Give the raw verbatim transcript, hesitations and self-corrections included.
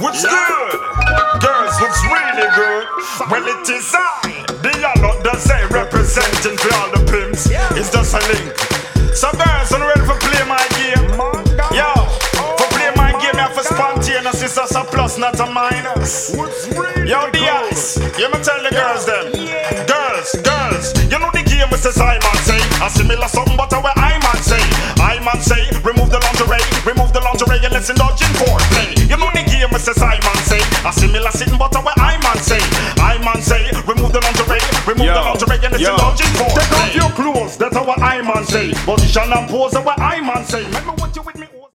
What's good? Girls, what's really good? Well, it is I, the yellow that say representing for all the pimps. It's just a link. So girls, are you ready for play my game? Yo, for play my game, you have for spontaneous. It's just a plus, not a minus. Yo, the ice, you me tell the girls them. Girls, girls, you know the game is as I man say. A similar something, but where I man say. I man say, remove the lingerie, remove the lingerie and let's indulge in foreplay. You know the game is as I man say. A similar sitting, but where I man say. I man say, remove the lingerie, remove yo, the lingerie and let's yo. indulge in foreplay. Take off your clothes, that's what I man say. Position and pose, what I man say. Remember what you with me.